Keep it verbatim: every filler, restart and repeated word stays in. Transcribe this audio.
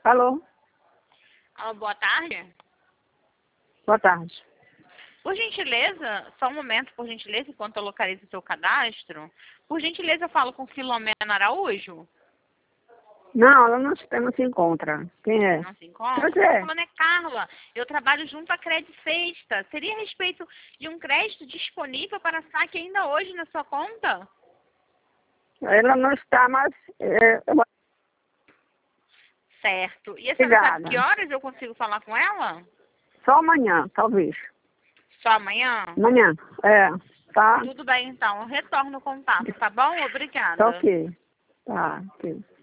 Alô? Alô, boa tarde. Boa tarde. Por gentileza, só um momento, por gentileza, enquanto eu localizo o seu cadastro. Por gentileza, eu falo com Filomena Araújo. Não, ela não, não se encontra. Quem é? Não se encontra? Pois Estou é. falando é Carla. Eu trabalho junto à Credit Sexta. Seria a respeito de um crédito disponível para saque ainda hoje na sua conta? Ela não está mais... É, eu- Certo. E a senhora sabe Obrigada. que horas eu consigo falar com ela? Só amanhã, talvez. Só amanhã? Amanhã, é. Tá? Tudo bem, então. Eu retorno o contato, tá bom? Tá Obrigada. ok. Tá, ok.